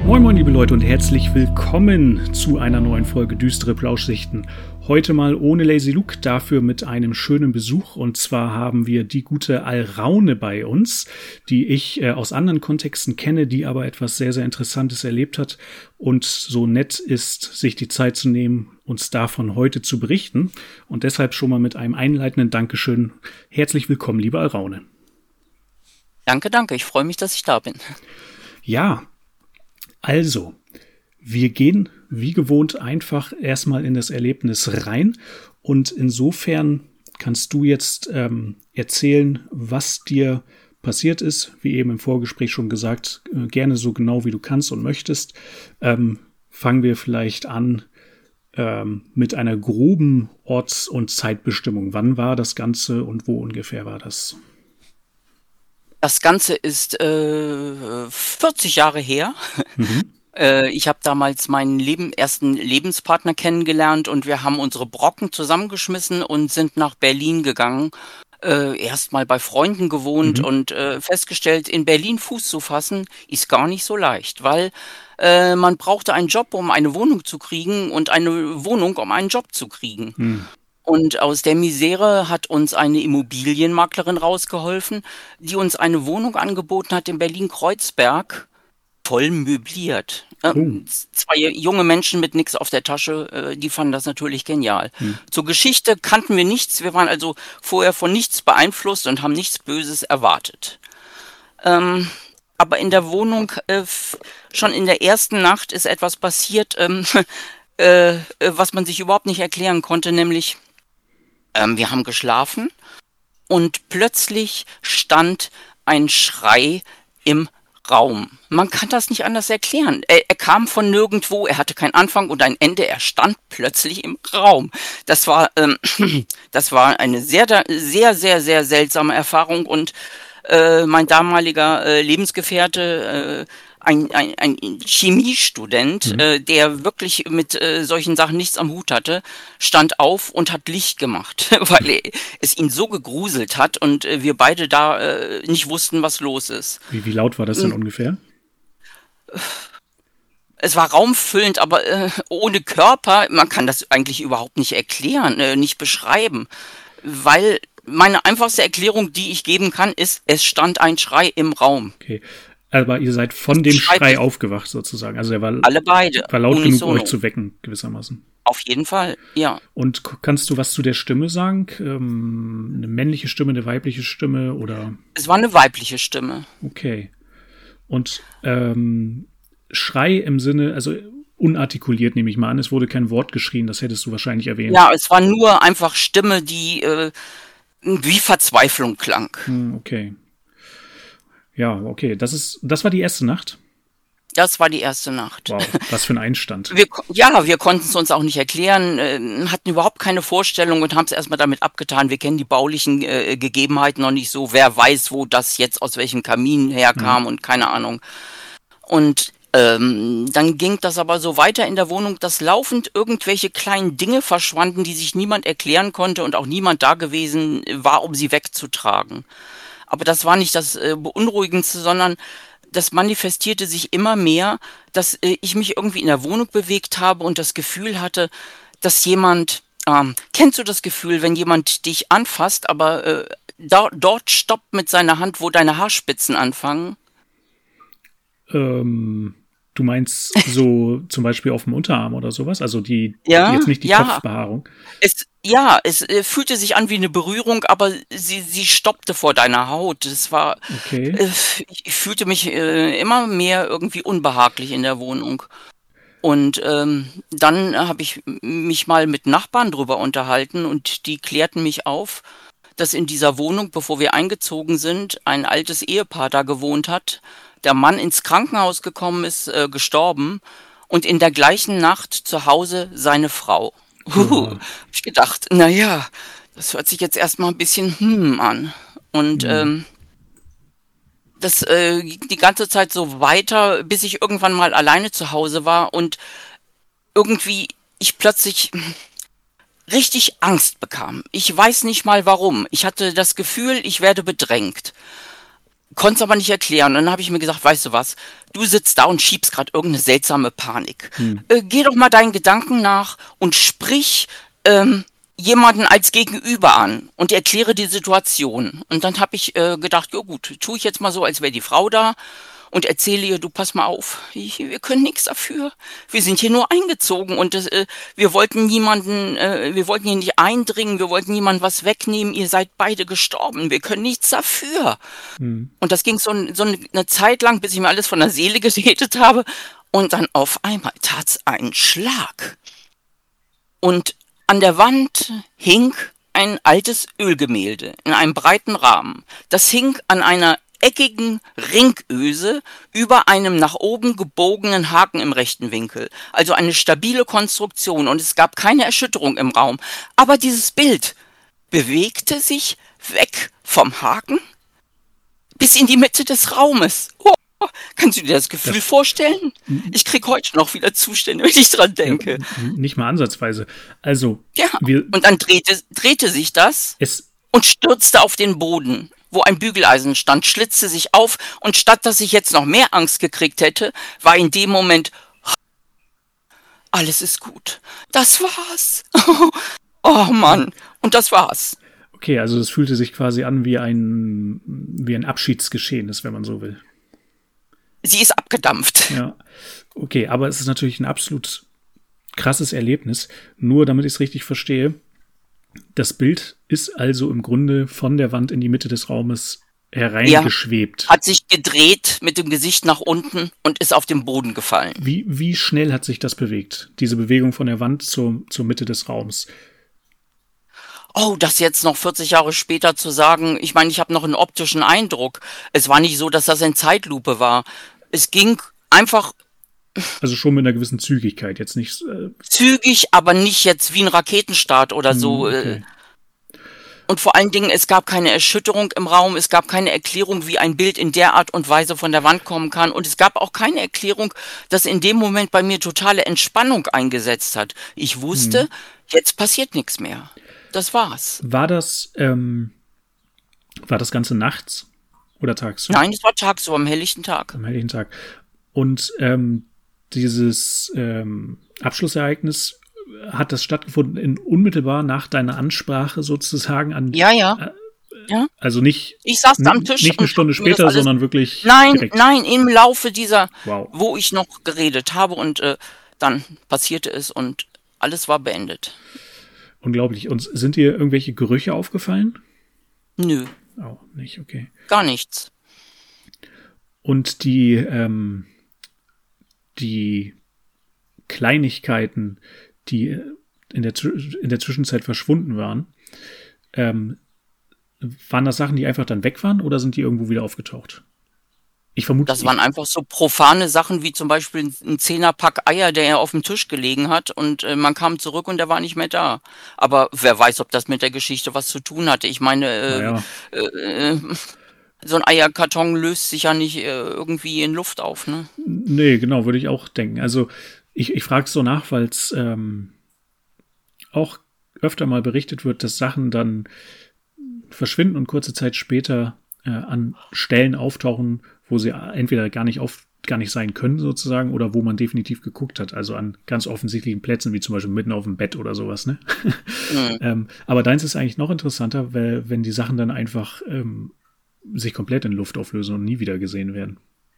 Moin moin liebe Leute und herzlich willkommen zu einer neuen Folge Düstere Plauschsichten. Heute mal ohne Lazy Luke, dafür mit einem schönen Besuch. Und zwar haben wir die gute Alraune bei uns, die ich aus anderen Kontexten kenne, die aber etwas sehr, sehr Interessantes erlebt hat und so nett ist, sich die Zeit zu nehmen, uns davon heute zu berichten. Und deshalb schon mal mit einem einleitenden Dankeschön. Herzlich willkommen, liebe Alraune. Danke. Ich freue mich, dass ich da bin. Ja, also, wir gehen wie gewohnt einfach erstmal in das Erlebnis rein und insofern kannst du jetzt erzählen, was dir passiert ist, wie eben im Vorgespräch schon gesagt, gerne so genau wie du kannst und möchtest. Fangen wir vielleicht an mit einer groben Orts- und Zeitbestimmung. Wann war das Ganze und wo ungefähr war das? Das Ganze ist 40 Jahre her. Mhm. Ich habe damals meinen ersten Lebenspartner kennengelernt und wir haben unsere Brocken zusammengeschmissen und sind nach Berlin gegangen. Erst mal bei Freunden gewohnt und festgestellt, in Berlin Fuß zu fassen, ist gar nicht so leicht, weil man brauchte einen Job, um eine Wohnung zu kriegen und eine Wohnung, um einen Job zu kriegen. Mhm. Und aus der Misere hat uns eine Immobilienmaklerin rausgeholfen, die uns eine Wohnung angeboten hat in Berlin-Kreuzberg, voll möbliert. Zwei junge Menschen mit nichts auf der Tasche, die fanden das natürlich genial. Zur Geschichte kannten wir nichts, wir waren also vorher von nichts beeinflusst und haben nichts Böses erwartet. Aber in der Wohnung, schon in der ersten Nacht ist etwas passiert, was man sich überhaupt nicht erklären konnte, nämlich wir haben geschlafen und plötzlich stand ein Schrei im Raum. Man kann das nicht anders erklären. Er kam von nirgendwo, er hatte keinen Anfang und ein Ende, er stand plötzlich im Raum. Das war eine sehr, sehr, sehr, sehr seltsame Erfahrung und mein damaliger Lebensgefährte, ein Chemiestudent, der wirklich mit solchen Sachen nichts am Hut hatte, stand auf und hat Licht gemacht, weil es ihn so gegruselt hat und wir beide da nicht wussten, was los ist. Wie laut war das denn ungefähr? Es war raumfüllend, aber ohne Körper, man kann das eigentlich überhaupt nicht erklären, nicht beschreiben, weil meine einfachste Erklärung, die ich geben kann, ist, es stand ein Schrei im Raum. Okay. Aber ihr seid von dem Schrei aufgewacht sozusagen. Also er war, alle beide, war laut genug, unisono. euch zu wecken, gewissermaßen. Auf jeden Fall, ja. Und kannst du was zu der Stimme sagen? Eine männliche Stimme, eine weibliche Stimme oder? Es war eine weibliche Stimme. Okay. Und Schrei im Sinne, also unartikuliert nehme ich mal an, es wurde kein Wort geschrien, das hättest du wahrscheinlich erwähnt. Ja, es war nur einfach Stimme, die wie Verzweiflung klang. Okay. Ja, okay. Das war die erste Nacht? Das war die erste Nacht. Wow, was für ein Einstand. Wir konnten es uns auch nicht erklären, hatten überhaupt keine Vorstellung und haben es erstmal damit abgetan. Wir kennen die baulichen Gegebenheiten noch nicht so. Wer weiß, wo das jetzt aus welchem Kamin herkam und keine Ahnung. Und dann ging das aber so weiter in der Wohnung, dass laufend irgendwelche kleinen Dinge verschwanden, die sich niemand erklären konnte und auch niemand da gewesen war, um sie wegzutragen. Aber das war nicht das Beunruhigendste, sondern das manifestierte sich immer mehr, dass ich mich irgendwie in der Wohnung bewegt habe und das Gefühl hatte, dass jemand, kennst du das Gefühl, wenn jemand dich anfasst, aber dort stoppt mit seiner Hand, wo deine Haarspitzen anfangen? Du meinst so zum Beispiel auf dem Unterarm oder sowas? Also jetzt nicht die Kopfbehaarung? Es fühlte sich an wie eine Berührung, aber sie stoppte vor deiner Haut. Das war, okay. Ich fühlte mich immer mehr irgendwie unbehaglich in der Wohnung. Und dann habe ich mich mal mit Nachbarn drüber unterhalten und die klärten mich auf, dass in dieser Wohnung, bevor wir eingezogen sind, ein altes Ehepaar da gewohnt hat. Der Mann ins Krankenhaus gekommen ist, gestorben und in der gleichen Nacht zu Hause seine Frau. Hab ich gedacht, naja, das hört sich jetzt erstmal ein bisschen an. Und das ging die ganze Zeit so weiter, bis ich irgendwann mal alleine zu Hause war und irgendwie ich plötzlich richtig Angst bekam. Ich weiß nicht mal warum. Ich hatte das Gefühl, ich werde bedrängt. konnte es aber nicht erklären. Und dann habe ich mir gesagt, weißt du was, du sitzt da und schiebst gerade irgendeine seltsame Panik. Geh doch mal deinen Gedanken nach und sprich jemanden als Gegenüber an und erkläre die Situation. Und dann habe ich gedacht, ja gut, tue ich jetzt mal so, als wäre die Frau da und erzähle ihr, du pass mal auf, wir können nichts dafür. Wir sind hier nur eingezogen und wir wollten wir wollten hier nicht eindringen, wir wollten niemandem was wegnehmen, ihr seid beide gestorben, wir können nichts dafür. Und das ging so eine Zeit lang, bis ich mir alles von der Seele geredet habe und dann auf einmal tat's einen Schlag. Und an der Wand hing ein altes Ölgemälde in einem breiten Rahmen. Das hing an einer eckigen Ringöse über einem nach oben gebogenen Haken im rechten Winkel. Also eine stabile Konstruktion und es gab keine Erschütterung im Raum. Aber dieses Bild bewegte sich weg vom Haken bis in die Mitte des Raumes. Oh, kannst du dir das Gefühl vorstellen? Ich krieg heute noch wieder Zustände, wenn ich dran denke. Ja, nicht mal ansatzweise. Also, ja, und dann drehte sich das und stürzte auf den Boden, wo ein Bügeleisen stand, schlitzte sich auf und statt dass ich jetzt noch mehr Angst gekriegt hätte, war in dem Moment, alles ist gut. Das war's. Oh Mann. Und das war's. Okay, also es fühlte sich quasi an wie ein Abschiedsgeschehnis, wenn man so will. Sie ist abgedampft. Ja, okay, aber es ist natürlich ein absolut krasses Erlebnis. Nur damit ich es richtig verstehe, das Bild ist also im Grunde von der Wand in die Mitte des Raumes hereingeschwebt. Ja, hat sich gedreht mit dem Gesicht nach unten und ist auf den Boden gefallen. Wie schnell hat sich das bewegt? Diese Bewegung von der Wand zur Mitte des Raums? Oh, das jetzt noch 40 Jahre später zu sagen, ich meine, ich habe noch einen optischen Eindruck. Es war nicht so, dass das in Zeitlupe war. Es ging einfach... Also schon mit einer gewissen Zügigkeit, jetzt nicht... Zügig, aber nicht jetzt wie ein Raketenstart oder so. Okay. Und vor allen Dingen, es gab keine Erschütterung im Raum, es gab keine Erklärung, wie ein Bild in der Art und Weise von der Wand kommen kann. Und es gab auch keine Erklärung, dass in dem Moment bei mir totale Entspannung eingesetzt hat. Ich wusste, jetzt passiert nichts mehr. Das war's. War das Ganze nachts oder tagsüber? Nein, es war tagsüber, am helllichten Tag. Am helllichten Tag. Und dieses Abschlussereignis, hat das stattgefunden unmittelbar nach deiner Ansprache sozusagen an? Ja. Ja. Also nicht, ich saß am Tisch nicht eine Stunde später, sondern wirklich direkt. Nein, im Laufe dieser, wo ich noch geredet habe und dann passierte es und alles war beendet. Unglaublich. Und sind dir irgendwelche Gerüche aufgefallen? Nö. Oh, nicht, okay. Gar nichts. Und die Kleinigkeiten, die in der Zwischenzeit verschwunden waren, waren das Sachen, die einfach dann weg waren oder sind die irgendwo wieder aufgetaucht? Ich vermute. Das waren einfach so profane Sachen wie zum Beispiel ein 10er-Pack Eier, der ja auf dem Tisch gelegen hat und man kam zurück und der war nicht mehr da. Aber wer weiß, ob das mit der Geschichte was zu tun hatte. Ich meine, so ein Eierkarton löst sich ja nicht irgendwie in Luft auf, ne? Nee, genau, würde ich auch denken. Also ich frage es so nach, weil es auch öfter mal berichtet wird, dass Sachen dann verschwinden und kurze Zeit später an Stellen auftauchen, wo sie entweder gar nicht sein können sozusagen oder wo man definitiv geguckt hat, also an ganz offensichtlichen Plätzen, wie zum Beispiel mitten auf dem Bett oder sowas, ne? Aber deins ist eigentlich noch interessanter, weil wenn die Sachen dann einfach sich komplett in Luft auflösen und nie wieder gesehen werden.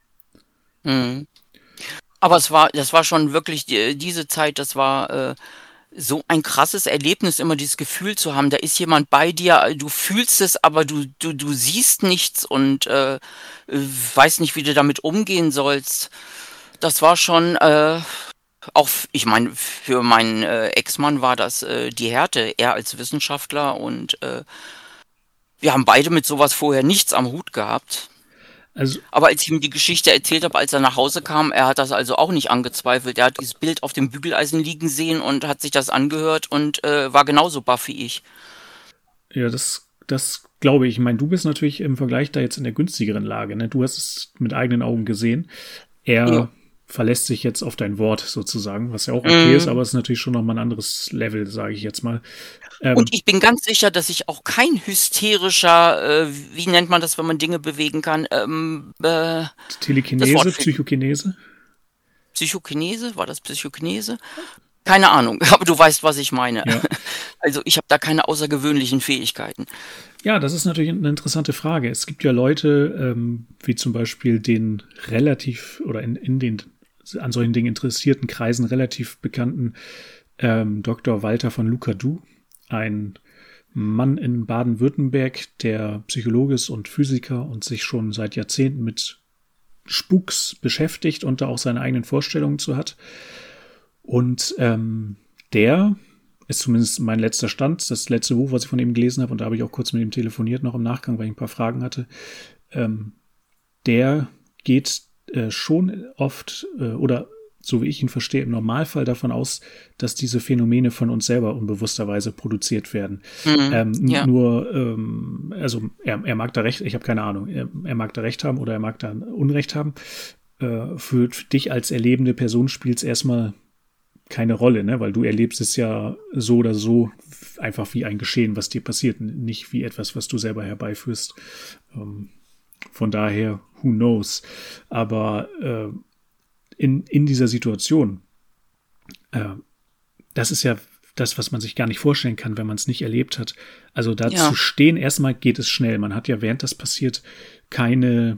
Aber das war schon wirklich diese Zeit, das war so ein krasses Erlebnis, immer dieses Gefühl zu haben, da ist jemand bei dir, du fühlst es, aber du siehst nichts und weißt nicht, wie du damit umgehen sollst. Das war schon, auch, ich meine, für meinen Ex-Mann war das die Härte, er als Wissenschaftler und wir haben beide mit sowas vorher nichts am Hut gehabt. Also, aber als ich ihm die Geschichte erzählt habe, als er nach Hause kam, er hat das also auch nicht angezweifelt. Er hat dieses Bild auf dem Bügeleisen liegen sehen und hat sich das angehört und war genauso baff wie ich. Ja, das glaube ich. Ich meine, du bist natürlich im Vergleich da jetzt in der günstigeren Lage, ne? Du hast es mit eigenen Augen gesehen. Er verlässt sich jetzt auf dein Wort sozusagen, was ja auch okay ist, aber es ist natürlich schon nochmal ein anderes Level, sage ich jetzt mal. Und ich bin ganz sicher, dass ich auch kein hysterischer, wie nennt man das, wenn man Dinge bewegen kann? Telekinese, Psychokinese? Psychokinese? War das Psychokinese? Keine Ahnung, aber du weißt, was ich meine. Ja. Also ich habe da keine außergewöhnlichen Fähigkeiten. Ja, das ist natürlich eine interessante Frage. Es gibt ja Leute, wie zum Beispiel den relativ oder in den an solchen Dingen interessierten Kreisen relativ bekannten Dr. Walter von Lucadou, ein Mann in Baden-Württemberg, der Psychologe ist und Physiker und sich schon seit Jahrzehnten mit Spuks beschäftigt und da auch seine eigenen Vorstellungen zu hat. Und der ist zumindest mein letzter Stand, das letzte Buch, was ich von ihm gelesen habe, und da habe ich auch kurz mit ihm telefoniert noch im Nachgang, weil ich ein paar Fragen hatte. Der geht schon oft oder so wie ich ihn verstehe, im Normalfall davon aus, dass diese Phänomene von uns selber unbewussterweise produziert werden. Ja. Nur, also er mag da recht, ich habe keine Ahnung, er mag da recht haben oder er mag da Unrecht haben. Für dich als erlebende Person spielt es erstmal keine Rolle, ne? Weil du erlebst es ja so oder so einfach wie ein Geschehen, was dir passiert, nicht wie etwas, was du selber herbeiführst. Von daher, who knows? Aber in dieser Situation, das ist ja das, was man sich gar nicht vorstellen kann, wenn man es nicht erlebt hat. Also da zu stehen, erstmal geht es schnell. Man hat ja, während das passiert, keine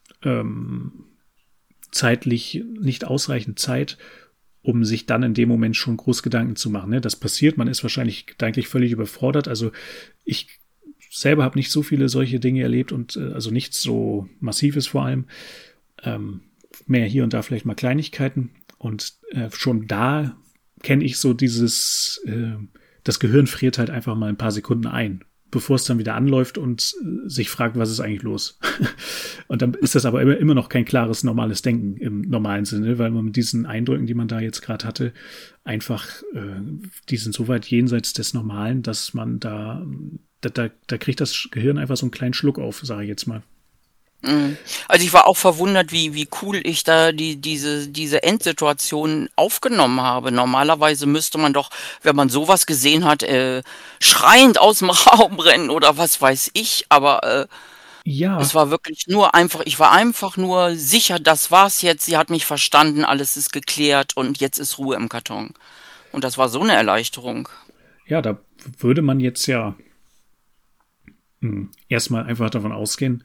zeitlich nicht ausreichend Zeit, um sich dann in dem Moment schon groß Gedanken zu machen. Ne? Das passiert, man ist wahrscheinlich gedanklich völlig überfordert. Also ich selber habe nicht so viele solche Dinge erlebt und also nichts so Massives vor allem. Mehr hier und da vielleicht mal Kleinigkeiten. Und schon da kenne ich so dieses, das Gehirn friert halt einfach mal ein paar Sekunden ein, bevor es dann wieder anläuft und sich fragt, was ist eigentlich los? Und dann ist das aber immer noch kein klares, normales Denken im normalen Sinne, weil man mit diesen Eindrücken, die man da jetzt gerade hatte, einfach, die sind so weit jenseits des Normalen, dass man da kriegt das Gehirn einfach so einen kleinen Schluck auf, sage ich jetzt mal. Also ich war auch verwundert, wie cool ich da diese Endsituation aufgenommen habe. Normalerweise müsste man doch, wenn man sowas gesehen hat, schreiend aus dem Raum rennen oder was weiß ich. Aber es war wirklich nur einfach, ich war einfach nur sicher, das war's jetzt. Sie hat mich verstanden, alles ist geklärt und jetzt ist Ruhe im Karton. Und das war so eine Erleichterung. Ja, da würde man jetzt ja erstmal einfach davon ausgehen,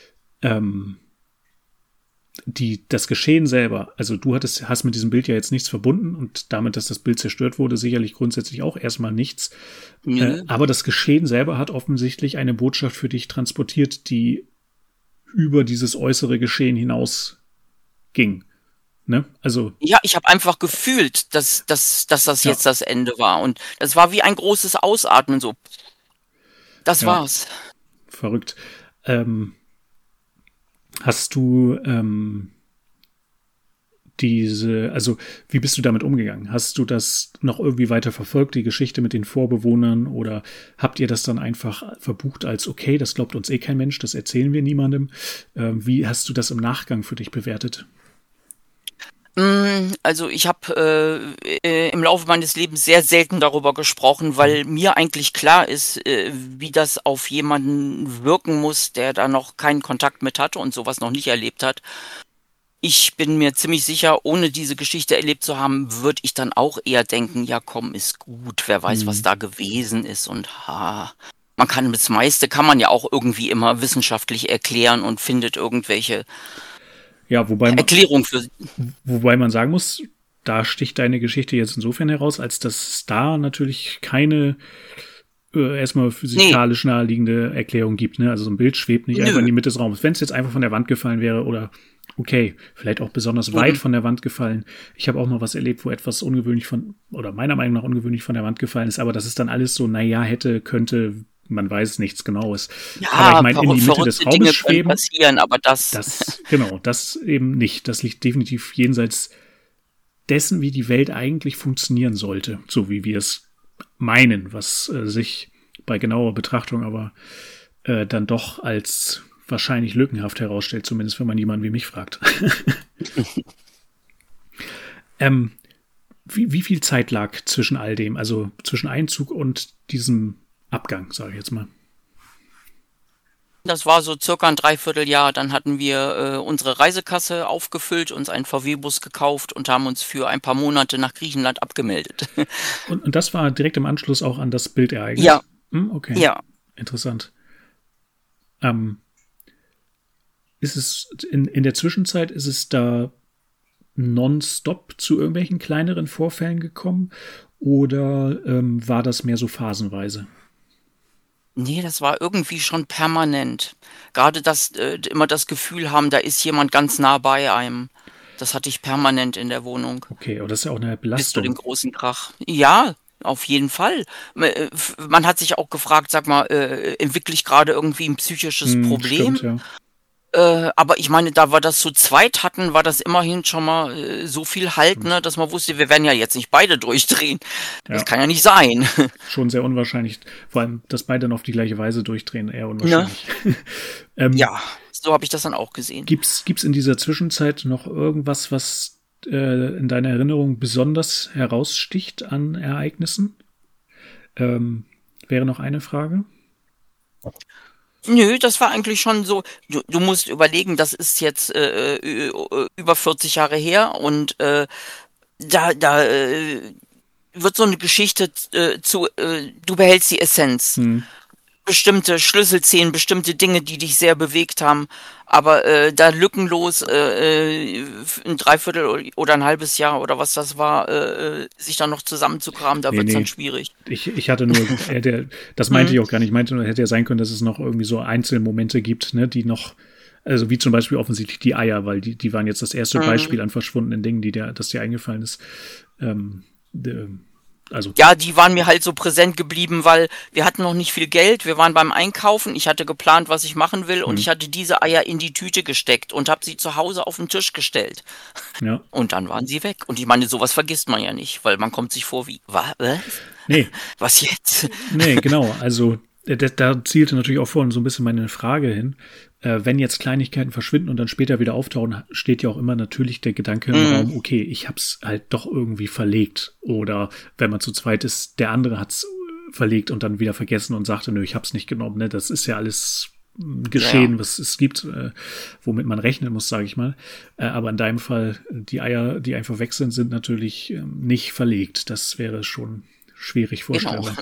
das Geschehen selber, also du hast mit diesem Bild ja jetzt nichts verbunden und damit, dass das Bild zerstört wurde, sicherlich grundsätzlich auch erstmal nichts. Aber das Geschehen selber hat offensichtlich eine Botschaft für dich transportiert, die über dieses äußere Geschehen hinaus ging. Ne? Also ja, ich habe einfach gefühlt, dass das jetzt das Ende war. Und das war wie ein großes Ausatmen, so. Das war's. Verrückt. Hast du also wie bist du damit umgegangen? Hast du das noch irgendwie weiter verfolgt, die Geschichte mit den Vorbewohnern, oder habt ihr das dann einfach verbucht als okay, das glaubt uns eh kein Mensch, das erzählen wir niemandem? Wie hast du das im Nachgang für dich bewertet? Also ich habe im Laufe meines Lebens sehr selten darüber gesprochen, weil mir eigentlich klar ist, wie das auf jemanden wirken muss, der da noch keinen Kontakt mit hatte und sowas noch nicht erlebt hat. Ich bin mir ziemlich sicher, ohne diese Geschichte erlebt zu haben, würde ich dann auch eher denken, ja komm, ist gut, wer weiß, was da gewesen ist und man kann das meiste kann man ja auch irgendwie immer wissenschaftlich erklären und findet irgendwelche Erklärung für. Wobei man sagen muss, da sticht deine Geschichte jetzt insofern heraus, als dass es da natürlich keine erstmal physikalisch naheliegende Erklärung gibt. Ne? Also so ein Bild schwebt nicht einfach in die Mitte des Raums. Wenn es jetzt einfach von der Wand gefallen wäre oder okay, vielleicht auch besonders weit von der Wand gefallen. Ich habe auch mal was erlebt, wo etwas ungewöhnlich oder meiner Meinung nach ungewöhnlich von der Wand gefallen ist, aber das ist dann alles so, hätte, könnte, man weiß nichts Genaues. Ja, aber ich meine, in die Mitte des Raumes Dinge schweben, passieren, aber das eben nicht. Das liegt definitiv jenseits dessen, wie die Welt eigentlich funktionieren sollte, so wie wir es meinen, was sich bei genauer Betrachtung aber dann doch als wahrscheinlich lückenhaft herausstellt, zumindest wenn man jemanden wie mich fragt. Wie viel Zeit lag zwischen all dem, also zwischen Einzug und diesem Abgang, sage ich jetzt mal? Das war so circa ein Dreivierteljahr. Dann hatten wir unsere Reisekasse aufgefüllt, uns einen VW-Bus gekauft und haben uns für ein paar Monate nach Griechenland abgemeldet. Und das war direkt im Anschluss auch an das Bildereignis? Ja. Okay. Ja. Interessant. Ist es in der Zwischenzeit, ist es da nonstop zu irgendwelchen kleineren Vorfällen gekommen oder war das mehr so phasenweise? Nee, das war irgendwie schon permanent. Gerade das, immer das Gefühl haben, da ist jemand ganz nah bei einem. Das hatte ich permanent in der Wohnung. Okay, aber das ist ja auch eine Bis zu dem Belastung. großen Krach. Ja, auf jeden Fall. Man hat sich auch gefragt, sag mal, entwickle ich gerade irgendwie ein psychisches Stimmt, Problem? ja. Aber ich meine, da wir das zu zweit hatten, war das immerhin schon mal so viel Halt, ne, dass man wusste, wir werden ja jetzt nicht beide durchdrehen. Das Ja, kann ja nicht sein. schon sehr unwahrscheinlich. Vor allem, dass beide dann auf die gleiche Weise durchdrehen, eher Ne? unwahrscheinlich. Ja, so habe ich das dann auch gesehen. Gibt's in dieser Zwischenzeit noch irgendwas, was in deiner Erinnerung besonders heraussticht an Ereignissen? Wäre noch eine Frage. Nö, das war eigentlich schon so. Du musst überlegen, das ist jetzt über 40 Jahre her und da wird so eine Geschichte du behältst die Essenz. Bestimmte Schlüsselszenen, bestimmte Dinge, die dich sehr bewegt haben, aber da lückenlos ein Dreiviertel oder ein halbes Jahr oder was das war, sich dann noch zusammenzukramen, da wird's dann Nee. schwierig. Ich hatte nur, das meinte ich auch gar nicht. Ich meinte nur, hätte ja sein können, dass es noch irgendwie so Einzelmomente gibt, ne, die noch, also wie zum Beispiel offensichtlich die Eier, weil die waren jetzt das erste Beispiel an verschwundenen Dingen, das dir eingefallen ist. Also, Ja, die waren mir halt so präsent geblieben, weil wir hatten noch nicht viel Geld. Wir waren beim Einkaufen. Ich hatte geplant, was ich machen will, und ich hatte diese Eier in die Tüte gesteckt und habe sie zu Hause auf den Tisch gestellt. ja. Und dann waren sie weg. Und ich meine, sowas vergisst man ja nicht, weil man kommt sich vor wie, was? Nee, Was jetzt? nee, genau. Also da zielte natürlich auch vorhin so ein bisschen meine Frage hin. Wenn jetzt Kleinigkeiten verschwinden und dann später wieder auftauchen, steht ja auch immer natürlich der Gedanke im Raum, okay, ich hab's halt doch irgendwie verlegt. Oder wenn man zu zweit ist, der andere hat's verlegt und dann wieder vergessen und sagte, nö, ich hab's nicht genommen. Ne? Das ist ja alles Geschehen, Ja. was es gibt, womit man rechnen muss, sage ich mal. Aber in deinem Fall, die Eier, die einfach weg sind natürlich nicht verlegt. Das wäre schon schwierig Genau. vorstellbar.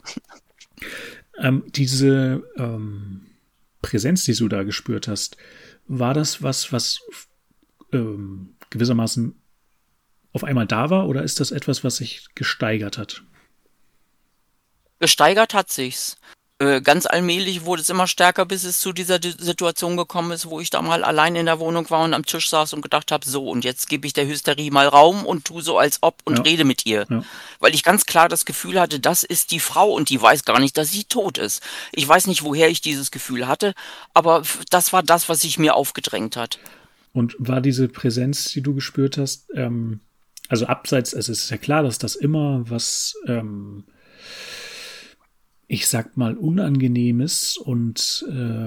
Diese Präsenz, die du da gespürt hast, war das was gewissermaßen auf einmal da war oder ist das etwas, was sich gesteigert hat? Gesteigert hat sich's. Ganz allmählich wurde es immer stärker, bis es zu dieser Situation gekommen ist, wo ich da mal allein in der Wohnung war und am Tisch saß und gedacht habe, so, und jetzt gebe ich der Hysterie mal Raum und tu so als ob und Ja. rede mit ihr. Ja. Weil ich ganz klar das Gefühl hatte, das ist die Frau und die weiß gar nicht, dass sie tot ist. Ich weiß nicht, woher ich dieses Gefühl hatte, aber das war das, was sich mir aufgedrängt hat. Und war diese Präsenz, die du gespürt hast, also abseits, also es ist ja klar, dass das immer was, ich sag mal, Unangenehmes und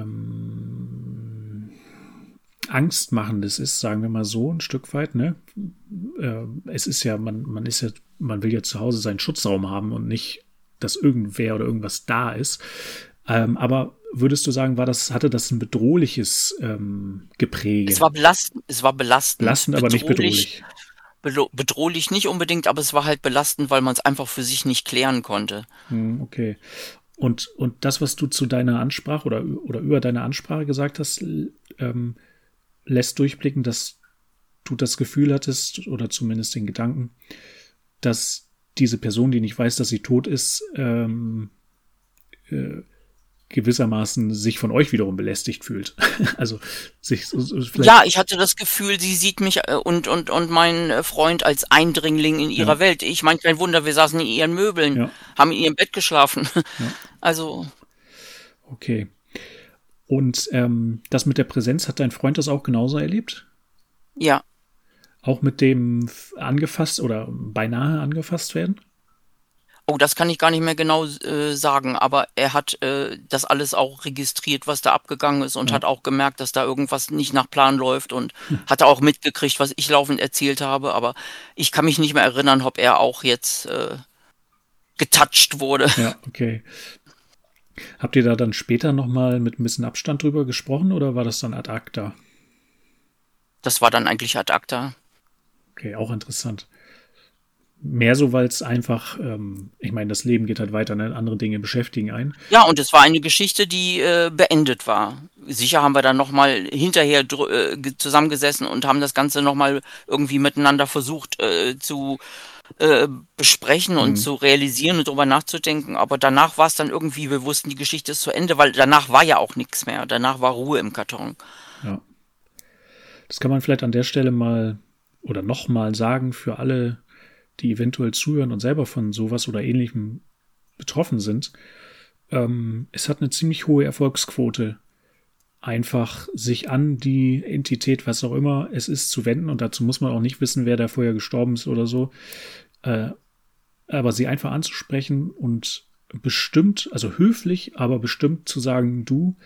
Angstmachendes ist, sagen wir mal so, ein Stück weit, ne? Es ist ja, man will ja zu Hause seinen Schutzraum haben und nicht, dass irgendwer oder irgendwas da ist. Aber würdest du sagen, hatte das ein bedrohliches Gepräge? Es war belastend. Es war belastend. Belastend, aber nicht bedrohlich. Bedrohlich nicht unbedingt, aber es war halt belastend, weil man es einfach für sich nicht klären konnte. Okay. Und das, was du zu deiner Ansprache oder über deine Ansprache gesagt hast, lässt durchblicken, dass du das Gefühl hattest, oder zumindest den Gedanken, dass diese Person, die nicht weiß, dass sie tot ist, gewissermaßen sich von euch wiederum belästigt fühlt. Also sich so vielleicht. Ja, ich hatte das Gefühl, sie sieht mich und mein Freund als Eindringling in ihrer Ja. Welt. Ich meine, kein Wunder, wir saßen in ihren Möbeln, Ja. haben in ihrem Bett geschlafen. Ja. Also, Okay. Und das mit der Präsenz, hat dein Freund das auch genauso erlebt? ja. Auch mit dem angefasst oder beinahe angefasst werden? Oh, das kann ich gar nicht mehr genau sagen, aber er hat das alles auch registriert, was da abgegangen ist und Ja. hat auch gemerkt, dass da irgendwas nicht nach Plan läuft und hat auch mitgekriegt, was ich laufend erzählt habe, aber ich kann mich nicht mehr erinnern, ob er auch jetzt getouched wurde. Ja, okay. Habt ihr da dann später nochmal mit ein bisschen Abstand drüber gesprochen oder war das dann ad acta? Das war dann eigentlich ad acta. Okay, auch interessant. Mehr so, weil es einfach, ich meine, das Leben geht halt weiter, ne? Andere Dinge beschäftigen einen. Ja, und es war eine Geschichte, die beendet war. Sicher haben wir dann nochmal hinterher zusammengesessen und haben das Ganze nochmal irgendwie miteinander versucht zu besprechen und zu realisieren und drüber nachzudenken. Aber danach war es dann irgendwie, wir wussten, die Geschichte ist zu Ende, weil danach war ja auch nichts mehr. Danach war Ruhe im Karton. Ja. Das kann man vielleicht an der Stelle mal oder nochmal sagen für alle, die eventuell zuhören und selber von sowas oder Ähnlichem betroffen sind. Es hat eine ziemlich hohe Erfolgsquote, einfach sich an die Entität, was auch immer es ist, zu wenden. Und dazu muss man auch nicht wissen, wer da vorher gestorben ist oder so. Aber sie einfach anzusprechen und bestimmt, also höflich, aber bestimmt zu sagen, du,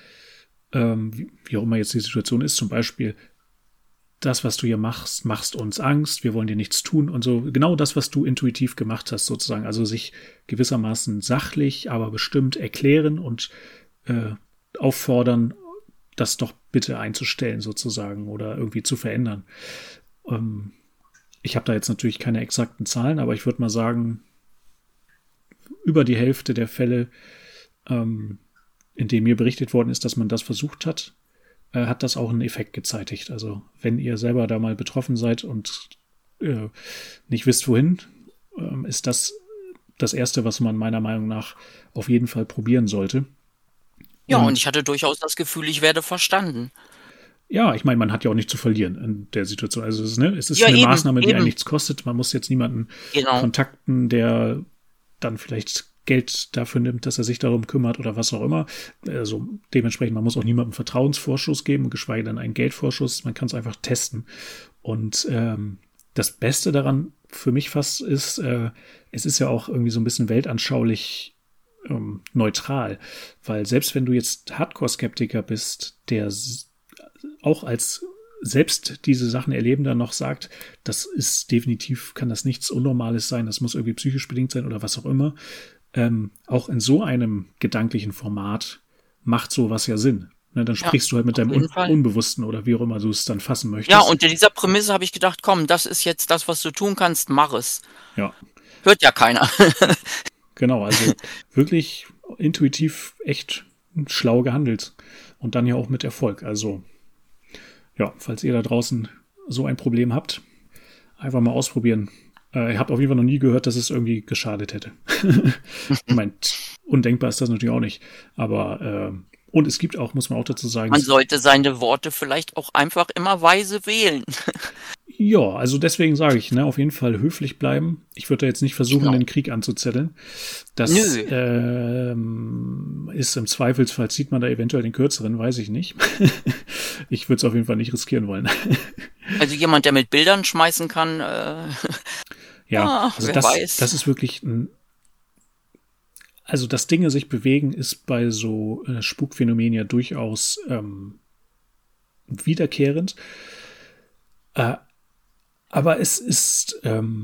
wie auch immer jetzt die Situation ist, zum Beispiel, das, was du hier machst uns Angst, wir wollen dir nichts tun und so. Genau das, was du intuitiv gemacht hast, sozusagen. Also sich gewissermaßen sachlich, aber bestimmt erklären und auffordern, das doch bitte einzustellen, sozusagen, oder irgendwie zu verändern. Ich habe da jetzt natürlich keine exakten Zahlen, aber ich würde mal sagen, über die Hälfte der Fälle, in denen mir berichtet worden ist, dass man das versucht hat, hat das auch einen Effekt gezeitigt. Also wenn ihr selber da mal betroffen seid und nicht wisst, wohin, ist das das Erste, was man meiner Meinung nach auf jeden Fall probieren sollte. Ja, und ich hatte durchaus das Gefühl, ich werde verstanden. Ja, ich meine, man hat ja auch nichts zu verlieren in der Situation. Also es ist Ja, eine eben, Maßnahme, die eben. einen nichts kostet. Man muss jetzt niemanden Genau. kontakten, der dann vielleicht Geld dafür nimmt, dass er sich darum kümmert oder was auch immer. Also dementsprechend, man muss auch niemandem Vertrauensvorschuss geben, geschweige denn einen Geldvorschuss. Man kann es einfach testen. Und das Beste daran für mich fast ist, es ist ja auch irgendwie so ein bisschen weltanschaulich neutral. Weil selbst wenn du jetzt Hardcore-Skeptiker bist, der auch als selbst diese Sachen erleben dann noch sagt, das ist definitiv, kann das nichts Unnormales sein, das muss irgendwie psychisch bedingt sein oder was auch immer. Auch in so einem gedanklichen Format macht sowas ja Sinn. Ne, dann sprichst du halt mit deinem Unbewussten oder wie auch immer du es dann fassen möchtest. Ja, unter dieser Prämisse habe ich gedacht, komm, das ist jetzt das, was du tun kannst, mach es. Ja. Hört ja keiner. Genau, also wirklich intuitiv echt schlau gehandelt. Und dann ja auch mit Erfolg. Also ja, falls ihr da draußen so ein Problem habt, einfach mal ausprobieren. Ich habe auf jeden Fall noch nie gehört, dass es irgendwie geschadet hätte. Ich meine, undenkbar ist das natürlich auch nicht. Aber, und es gibt auch, muss man auch dazu sagen. Man sollte seine Worte vielleicht auch einfach immer weise wählen. Ja, also deswegen sage ich, ne, auf jeden Fall höflich bleiben. Ich würde da jetzt nicht versuchen, den Krieg anzuzetteln. Das ist im Zweifelsfall, zieht man da eventuell den kürzeren, weiß ich nicht. Ich würde es auf jeden Fall nicht riskieren wollen. Also jemand, der mit Bildern schmeißen kann, ja, also wer weiß. Das ist wirklich also dass Dinge sich bewegen, ist bei so Spukphänomenen ja durchaus wiederkehrend. Aber es ist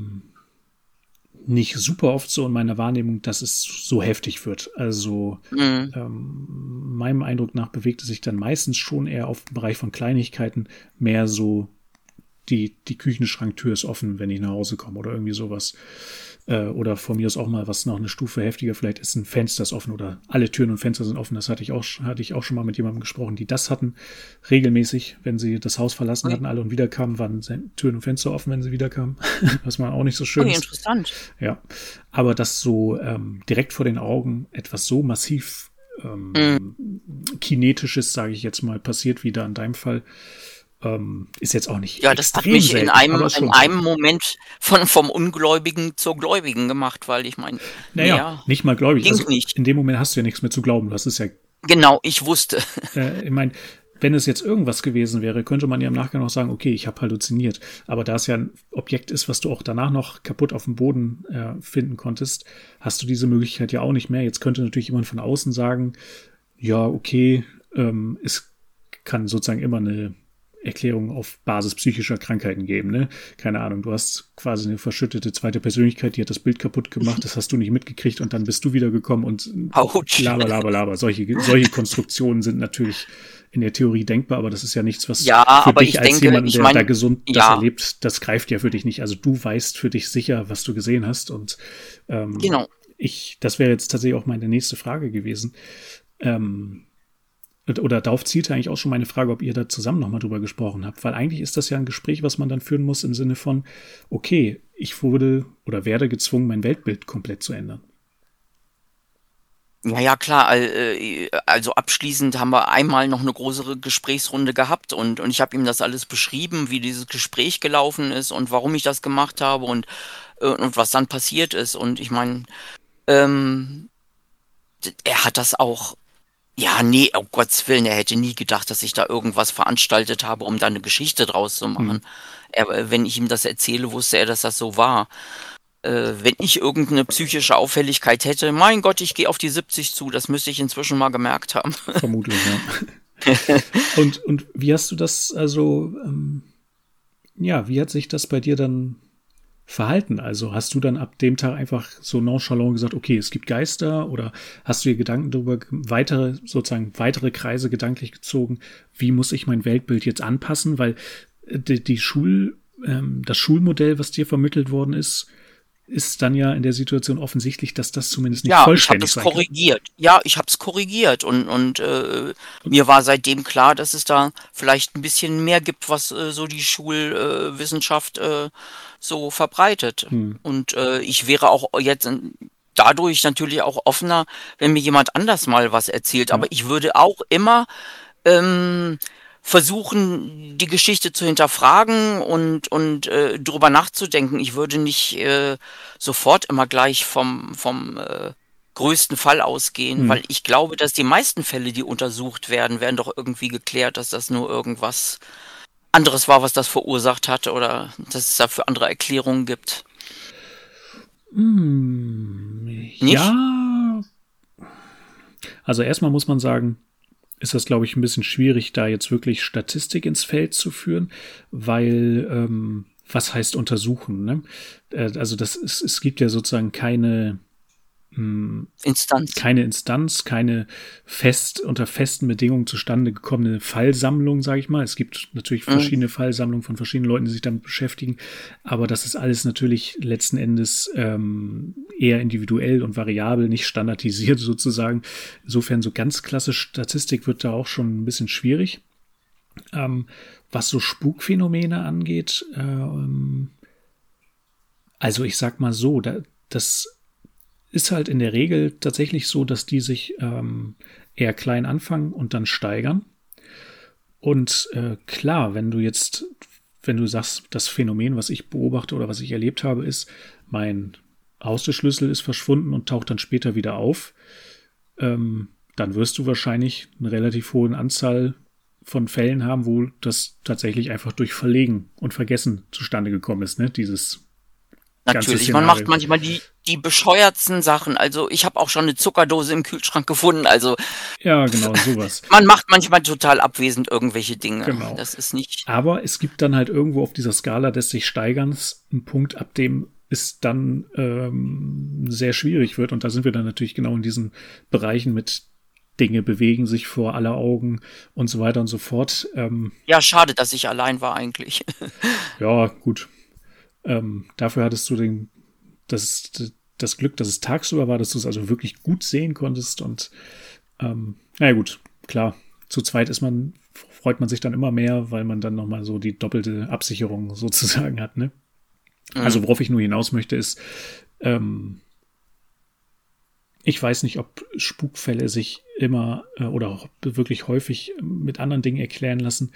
nicht super oft so in meiner Wahrnehmung, dass es so heftig wird. Also meinem Eindruck nach bewegt es sich dann meistens schon eher auf den Bereich von Kleinigkeiten, mehr so die Küchenschranktür ist offen, wenn ich nach Hause komme oder irgendwie sowas. Oder von mir ist auch mal was noch eine Stufe heftiger, vielleicht ist ein Fenster ist offen oder alle Türen und Fenster sind offen. Das hatte ich auch schon mal mit jemandem gesprochen, die das hatten regelmäßig, wenn sie das Haus verlassen hatten alle und wiederkamen, waren Türen und Fenster offen, wenn sie wiederkamen. Was man auch nicht so schön ist. Interessant. Ja, aber dass so direkt vor den Augen etwas so massiv Kinetisches, sage ich jetzt mal, passiert, wie da in deinem Fall, ist jetzt auch nicht. Ja, das hat mich selten, in einem Moment vom Ungläubigen zur Gläubigen gemacht, weil ich meine, naja, nicht mal gläubig. Also nicht. In dem Moment hast du ja nichts mehr zu glauben. Das ist ja. Genau, ich wusste. Ich meine, wenn es jetzt irgendwas gewesen wäre, könnte man ja im Nachgang auch sagen, okay, ich habe halluziniert. Aber da es ja ein Objekt ist, was du auch danach noch kaputt auf dem Boden finden konntest, hast du diese Möglichkeit ja auch nicht mehr. Jetzt könnte natürlich jemand von außen sagen, ja, okay, es kann sozusagen immer eine Erklärung auf Basis psychischer Krankheiten geben, ne? Keine Ahnung, du hast quasi eine verschüttete zweite Persönlichkeit, die hat das Bild kaputt gemacht, das hast du nicht mitgekriegt und dann bist du wiedergekommen und laber. Solche Konstruktionen sind natürlich in der Theorie denkbar, aber das ist ja nichts, was für dich als jemand, der da gesund das erlebt, das greift ja für dich nicht. Also du weißt für dich sicher, was du gesehen hast und genau. Das wäre jetzt tatsächlich auch meine nächste Frage gewesen. Oder darauf zielte eigentlich auch schon meine Frage, ob ihr da zusammen nochmal drüber gesprochen habt, weil eigentlich ist das ja ein Gespräch, was man dann führen muss im Sinne von, okay, ich wurde oder werde gezwungen, mein Weltbild komplett zu ändern. Ja, klar. Also abschließend haben wir einmal noch eine größere Gesprächsrunde gehabt und ich habe ihm das alles beschrieben, wie dieses Gespräch gelaufen ist und warum ich das gemacht habe und was dann passiert ist. Und ich meine, er hat das auch. Ja, nee, um Gottes Willen, er hätte nie gedacht, dass ich da irgendwas veranstaltet habe, um da eine Geschichte draus zu machen. Wenn ich ihm das erzähle, wusste er, dass das so war. Wenn ich irgendeine psychische Auffälligkeit hätte, mein Gott, ich gehe auf die 70 zu, das müsste ich inzwischen mal gemerkt haben. Vermutlich, ja. Und wie hast du das, also, wie hat sich das bei dir dann verhalten? Also hast du dann ab dem Tag einfach so nonchalant gesagt, okay, es gibt Geister, oder hast du dir Gedanken darüber, weitere Kreise gedanklich gezogen, wie muss ich mein Weltbild jetzt anpassen? Weil das Schulmodell, was dir vermittelt worden ist dann ja in der Situation offensichtlich, dass das zumindest nicht vollständig sein kann. Ja, ich habe es korrigiert und mir war seitdem klar, dass es da vielleicht ein bisschen mehr gibt, was so die Schulwissenschaft so verbreitet. Und ich wäre auch jetzt dadurch natürlich auch offener, wenn mir jemand anders mal was erzählt. Aber ich würde auch immer versuchen, die Geschichte zu hinterfragen und drüber nachzudenken. Ich würde nicht sofort immer gleich vom größten Fall ausgehen, weil ich glaube, dass die meisten Fälle, die untersucht werden doch irgendwie geklärt, dass das nur irgendwas anderes war, was das verursacht hat, oder dass es dafür andere Erklärungen gibt. Ja. Also erstmal muss man sagen, ist das, glaube ich, ein bisschen schwierig, da jetzt wirklich Statistik ins Feld zu führen, weil was heißt untersuchen? Ne? Also es gibt ja sozusagen keine Instanz, keine unter festen Bedingungen zustande gekommene Fallsammlung, sage ich mal. Es gibt natürlich verschiedene Fallsammlungen von verschiedenen Leuten, die sich damit beschäftigen, aber das ist alles natürlich letzten Endes eher individuell und variabel, nicht standardisiert sozusagen. Insofern so ganz klassisch Statistik wird da auch schon ein bisschen schwierig. Was so Spukphänomene angeht, also ich sag mal so, das ist halt in der Regel tatsächlich so, dass die sich eher klein anfangen und dann steigern. Und klar, wenn du sagst, das Phänomen, was ich beobachte oder was ich erlebt habe, ist, mein Haustürschlüssel ist verschwunden und taucht dann später wieder auf, dann wirst du wahrscheinlich eine relativ hohe Anzahl von Fällen haben, wo das tatsächlich einfach durch Verlegen und Vergessen zustande gekommen ist, ne? Dieses Natürlich, man macht manchmal die bescheuertsten Sachen. Also ich habe auch schon eine Zuckerdose im Kühlschrank gefunden. Also ja, genau, sowas. Man macht manchmal total abwesend irgendwelche Dinge. Genau. Das ist nicht. Aber es gibt dann halt irgendwo auf dieser Skala des sich Steigerns einen Punkt, ab dem es dann sehr schwierig wird. Und da sind wir dann natürlich genau in diesen Bereichen mit Dinge bewegen sich vor aller Augen und so weiter und so fort. Ja, schade, dass ich allein war eigentlich. Ja, gut. Dafür hattest du das Glück, dass es tagsüber war, dass du es also wirklich gut sehen konntest. Und naja gut, klar, zu zweit freut man sich dann immer mehr, weil man dann nochmal so die doppelte Absicherung sozusagen hat, ne? Also worauf ich nur hinaus möchte, ist, ich weiß nicht, ob Spukfälle sich immer oder auch wirklich häufig mit anderen Dingen erklären lassen.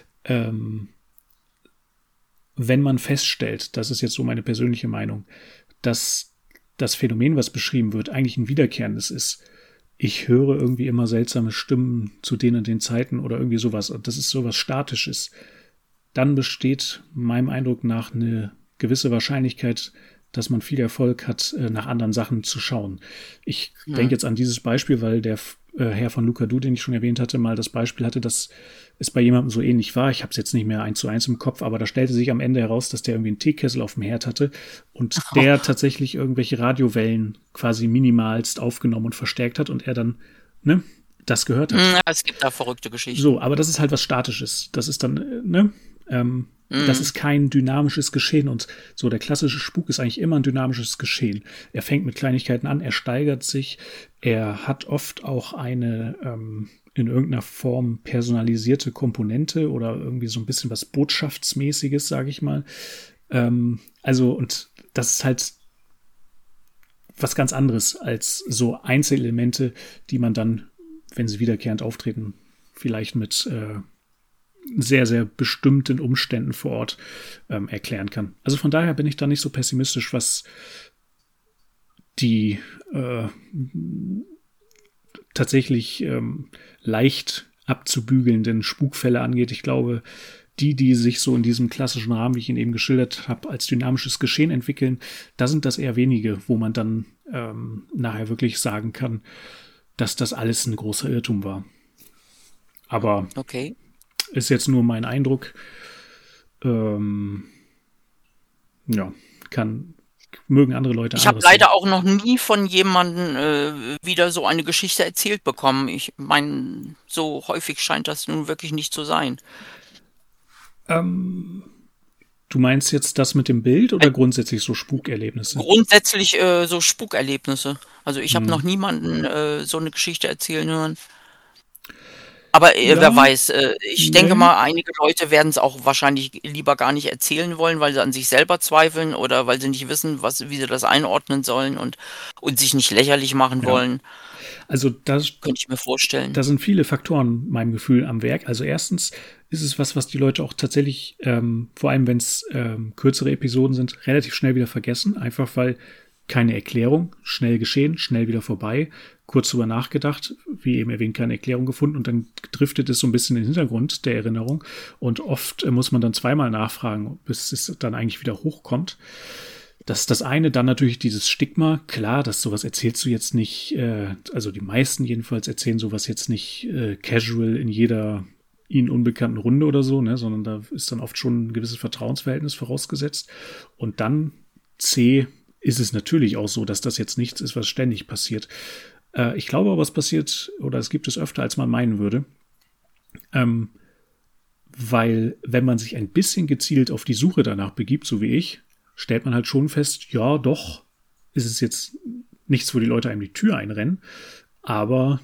Wenn man feststellt, das ist jetzt so meine persönliche Meinung, dass das Phänomen, was beschrieben wird, eigentlich ein wiederkehrendes ist, ich höre irgendwie immer seltsame Stimmen zu den und den Zeiten oder irgendwie sowas. Und das ist sowas Statisches. Dann besteht meinem Eindruck nach eine gewisse Wahrscheinlichkeit, dass man viel Erfolg hat, nach anderen Sachen zu schauen. Ich denke jetzt an dieses Beispiel, weil der Herr von Luca Du, den ich schon erwähnt hatte, mal das Beispiel hatte, dass es bei jemandem so ähnlich war. Ich habe es jetzt nicht mehr 1:1 im Kopf, aber da stellte sich am Ende heraus, dass der irgendwie einen Teekessel auf dem Herd hatte und der tatsächlich irgendwelche Radiowellen quasi minimalst aufgenommen und verstärkt hat und er dann, das gehört hat. Ja, es gibt da verrückte Geschichten. So, aber das ist halt was Statisches. Das ist dann, das ist kein dynamisches Geschehen und so der klassische Spuk ist eigentlich immer ein dynamisches Geschehen. Er fängt mit Kleinigkeiten an, er steigert sich, er hat oft auch eine in irgendeiner Form personalisierte Komponente oder irgendwie so ein bisschen was Botschaftsmäßiges, sage ich mal. Und das ist halt was ganz anderes als so Einzelelemente, die man dann, wenn sie wiederkehrend auftreten, vielleicht mit sehr, sehr bestimmten Umständen vor Ort erklären kann. Also von daher bin ich da nicht so pessimistisch, was die tatsächlich leicht abzubügelnden Spukfälle angeht. Ich glaube, die sich so in diesem klassischen Rahmen, wie ich ihn eben geschildert habe, als dynamisches Geschehen entwickeln, da sind das eher wenige, wo man dann nachher wirklich sagen kann, dass das alles ein großer Irrtum war. Aber okay. Ist jetzt nur mein Eindruck. Mögen andere Leute. Ich habe leider auch noch nie von jemandem wieder so eine Geschichte erzählt bekommen. Ich meine, so häufig scheint das nun wirklich nicht zu sein. Du meinst jetzt das mit dem Bild oder grundsätzlich so Spukerlebnisse? Grundsätzlich so Spukerlebnisse. Also ich habe noch niemanden so eine Geschichte erzählen hören. Aber wer weiß, ich denke mal, einige Leute werden es auch wahrscheinlich lieber gar nicht erzählen wollen, weil sie an sich selber zweifeln oder weil sie nicht wissen, wie sie das einordnen sollen und sich nicht lächerlich machen wollen. Also das könnte ich mir vorstellen. Da sind viele Faktoren meinem Gefühl am Werk. Also erstens ist es was die Leute auch tatsächlich, vor allem wenn es kürzere Episoden sind, relativ schnell wieder vergessen. Einfach weil keine Erklärung, schnell geschehen, schnell wieder vorbei. Kurz drüber nachgedacht, wie eben erwähnt, keine Erklärung gefunden und dann driftet es so ein bisschen in den Hintergrund der Erinnerung und oft muss man dann zweimal nachfragen, bis es dann eigentlich wieder hochkommt. Das ist das eine, dann natürlich dieses Stigma. Klar, dass sowas erzählst du jetzt nicht, also die meisten jedenfalls erzählen sowas jetzt nicht casual in jeder ihnen unbekannten Runde oder so, ne, sondern da ist dann oft schon ein gewisses Vertrauensverhältnis vorausgesetzt. Und dann C, ist es natürlich auch so, dass das jetzt nichts ist, was ständig passiert. Ich glaube aber, was passiert, oder es gibt es öfter, als man meinen würde. Weil, wenn man sich ein bisschen gezielt auf die Suche danach begibt, so wie ich, stellt man halt schon fest, ja, doch, ist es jetzt nichts, wo die Leute einem die Tür einrennen, aber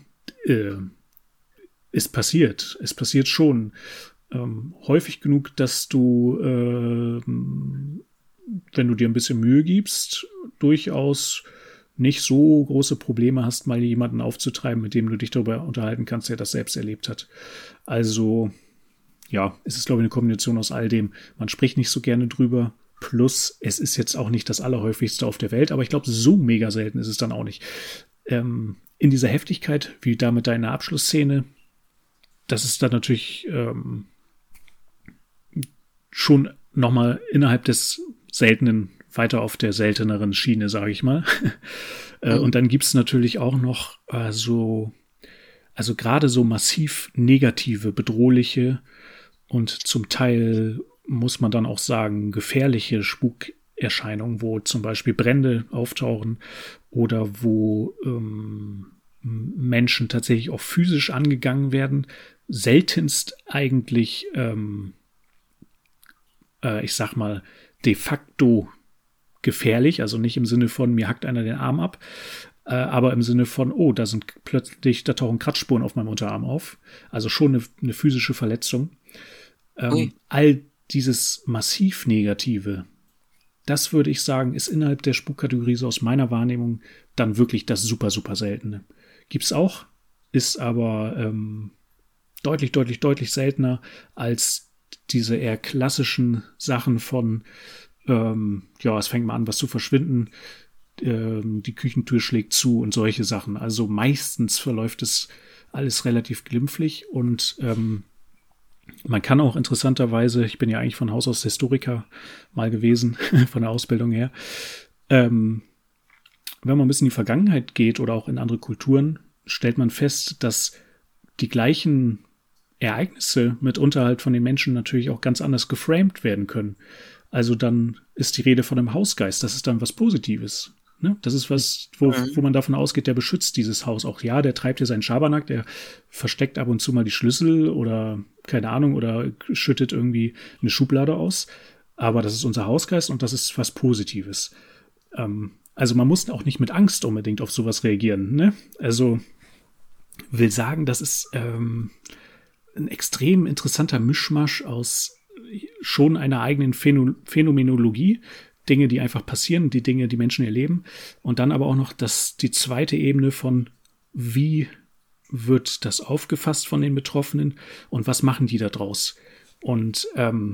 es passiert. Es passiert schon häufig genug, dass du, wenn du dir ein bisschen Mühe gibst, durchaus nicht so große Probleme hast, mal jemanden aufzutreiben, mit dem du dich darüber unterhalten kannst, der das selbst erlebt hat. Also, ja, es ist, glaube ich, eine Kombination aus all dem. Man spricht nicht so gerne drüber. Plus, es ist jetzt auch nicht das Allerhäufigste auf der Welt, aber ich glaube, so mega selten ist es dann auch nicht. In dieser Heftigkeit, wie da mit deiner Abschlussszene, das ist dann natürlich schon nochmal innerhalb des Seltenen weiter auf der selteneren Schiene, sage ich mal. Und dann gibt es natürlich auch noch also gerade so massiv negative, bedrohliche und zum Teil, muss man dann auch sagen, gefährliche Spukerscheinungen, wo zum Beispiel Brände auftauchen oder wo Menschen tatsächlich auch physisch angegangen werden. Seltenst eigentlich, ich sag mal, de facto gefährlich, also nicht im Sinne von, mir hackt einer den Arm ab, aber im Sinne von, oh, da tauchen Kratzspuren auf meinem Unterarm auf. Also schon eine physische Verletzung. All dieses massiv Negative, das würde ich sagen, ist innerhalb der Spukkategorie so aus meiner Wahrnehmung dann wirklich das super, super Seltene. Gibt's auch, ist aber deutlich, deutlich, deutlich seltener als diese eher klassischen Sachen von es fängt mal an, was zu verschwinden. die Küchentür schlägt zu und solche Sachen. Also meistens verläuft es alles relativ glimpflich und man kann auch interessanterweise, ich bin ja eigentlich von Haus aus Historiker mal gewesen, von der Ausbildung her, wenn man ein bisschen in die Vergangenheit geht oder auch in andere Kulturen, stellt man fest, dass die gleichen Ereignisse mitunter halt von den Menschen natürlich auch ganz anders geframed werden können. Also dann ist die Rede von einem Hausgeist, das ist dann was Positives. Ne? Das ist was, wo man davon ausgeht, der beschützt dieses Haus auch. Ja, der treibt hier seinen Schabernack, der versteckt ab und zu mal die Schlüssel oder keine Ahnung oder schüttet irgendwie eine Schublade aus. Aber das ist unser Hausgeist und das ist was Positives. Also man muss auch nicht mit Angst unbedingt auf sowas reagieren. Ne? Also will sagen, das ist ein extrem interessanter Mischmasch aus schon einer eigenen Phänomenologie, Dinge, die einfach passieren, die Dinge, die Menschen erleben. Und dann aber auch noch die zweite Ebene von, wie wird das aufgefasst von den Betroffenen und was machen die da draus? Und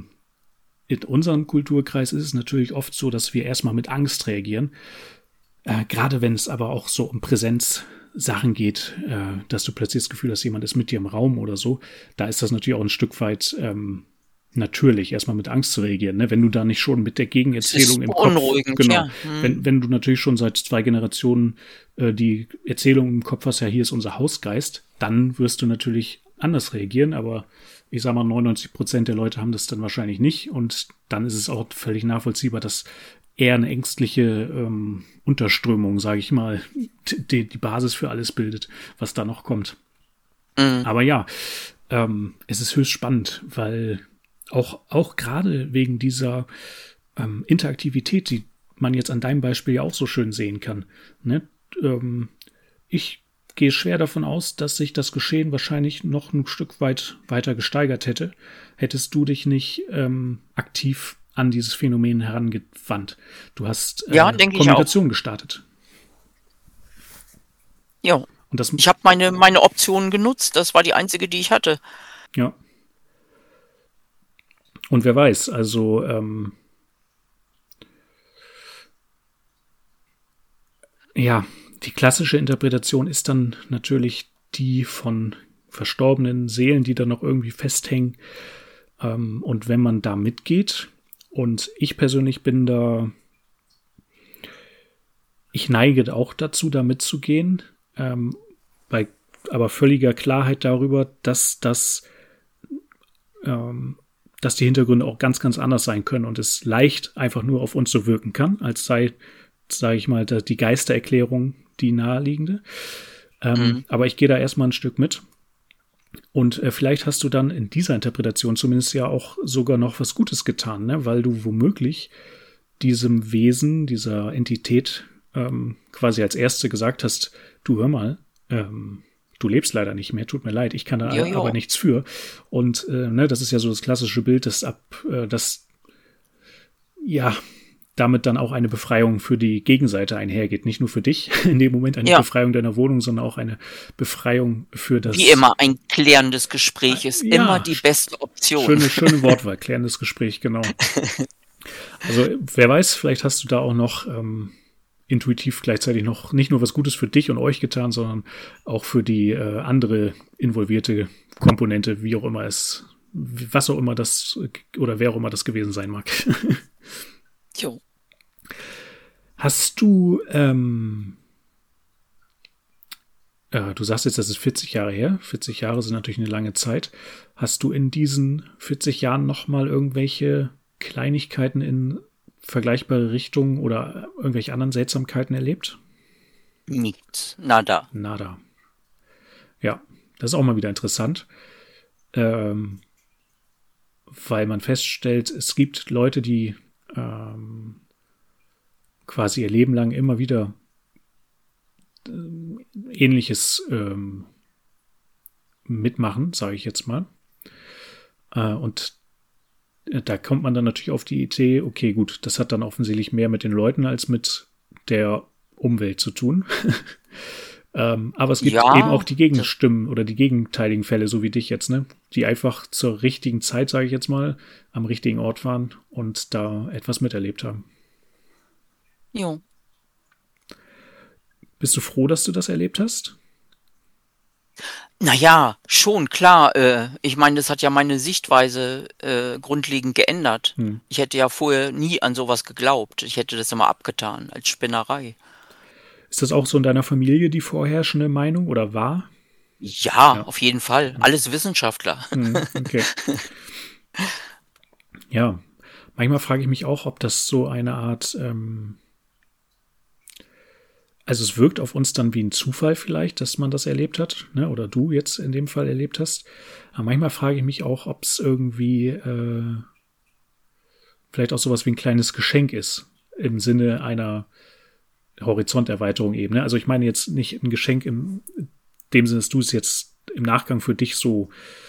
in unserem Kulturkreis ist es natürlich oft so, dass wir erstmal mit Angst reagieren. Gerade wenn es aber auch so um Präsenzsachen geht, dass du plötzlich das Gefühl hast, jemand ist mit dir im Raum oder so. Da ist das natürlich auch ein Stück weit natürlich, erstmal mit Angst zu reagieren, ne? Wenn du da nicht schon mit der Gegenerzählung im Kopf, genau, ja. wenn du natürlich schon seit 2 Generationen die Erzählung im Kopf hast, ja, hier ist unser Hausgeist, dann wirst du natürlich anders reagieren, aber ich sag mal, 99% der Leute haben das dann wahrscheinlich nicht und dann ist es auch völlig nachvollziehbar, dass eher eine ängstliche Unterströmung, sage ich mal, die Basis für alles bildet, was da noch kommt. Aber ja, es ist höchst spannend, weil auch gerade wegen dieser Interaktivität, die man jetzt an deinem Beispiel ja auch so schön sehen kann. Ne? Ich gehe schwer davon aus, dass sich das Geschehen wahrscheinlich noch ein Stück weit weiter gesteigert hätte, hättest du dich nicht aktiv an dieses Phänomen herangewandt. Du hast Kommunikation gestartet. Ja, und ich habe meine Optionen genutzt, das war die einzige, die ich hatte. Ja. Und wer weiß, also ja, die klassische Interpretation ist dann natürlich die von verstorbenen Seelen, die da noch irgendwie festhängen. Und wenn man da mitgeht, und ich persönlich ich neige auch dazu, da mitzugehen, bei aber völliger Klarheit darüber, dass die Hintergründe auch ganz, ganz anders sein können und es leicht einfach nur auf uns so wirken kann, als sei, sage ich mal, die Geistererklärung die naheliegende. Aber ich gehe da erstmal ein Stück mit. Und vielleicht hast du dann in dieser Interpretation zumindest ja auch sogar noch was Gutes getan, ne? Weil du womöglich diesem Wesen, dieser Entität quasi als Erste gesagt hast, du hör mal, du lebst leider nicht mehr, tut mir leid, ich kann da aber nichts für. Und ne, das ist ja so das klassische Bild, dass ja damit dann auch eine Befreiung für die Gegenseite einhergeht. Nicht nur für dich in dem Moment eine Befreiung deiner Wohnung, sondern auch eine Befreiung für das... Wie immer, ein klärendes Gespräch ist immer die beste Option. Schöne Wortwahl, klärendes Gespräch, genau. Also wer weiß, vielleicht hast du da auch noch intuitiv gleichzeitig noch nicht nur was Gutes für dich und euch getan, sondern auch für die andere involvierte Komponente, wie auch immer es, was auch immer das oder wer auch immer das gewesen sein mag. Jo. Hast du, du sagst jetzt, das ist 40 Jahre her. 40 Jahre sind natürlich eine lange Zeit. Hast du in diesen 40 Jahren nochmal irgendwelche Kleinigkeiten in vergleichbare Richtungen oder irgendwelche anderen Seltsamkeiten erlebt? Nichts. Nada. Ja, das ist auch mal wieder interessant. Weil man feststellt, es gibt Leute, die quasi ihr Leben lang immer wieder Ähnliches mitmachen, sage ich jetzt mal. Und da kommt man dann natürlich auf die Idee, okay, gut, das hat dann offensichtlich mehr mit den Leuten als mit der Umwelt zu tun. Aber es gibt eben auch die Gegenstimmen oder die gegenteiligen Fälle, so wie dich jetzt, ne? Die einfach zur richtigen Zeit, sage ich jetzt mal, am richtigen Ort waren und da etwas miterlebt haben. Jo. Bist du froh, dass du das erlebt hast? Naja, schon, klar. Ich meine, das hat ja meine Sichtweise grundlegend geändert. Ich hätte ja vorher nie an sowas geglaubt. Ich hätte das immer abgetan als Spinnerei. Ist das auch so in deiner Familie die vorherrschende Meinung oder war? Ja, auf jeden Fall. Alles Wissenschaftler. Okay. Ja, manchmal frage ich mich auch, ob das so eine Art, also es wirkt auf uns dann wie ein Zufall vielleicht, dass man das erlebt hat, ne? Oder du jetzt in dem Fall erlebt hast. Aber manchmal frage ich mich auch, ob es irgendwie vielleicht auch sowas wie ein kleines Geschenk ist, im Sinne einer Horizonterweiterung eben. Ne? Also ich meine jetzt nicht ein Geschenk in dem Sinne, dass du es jetzt im Nachgang für dich so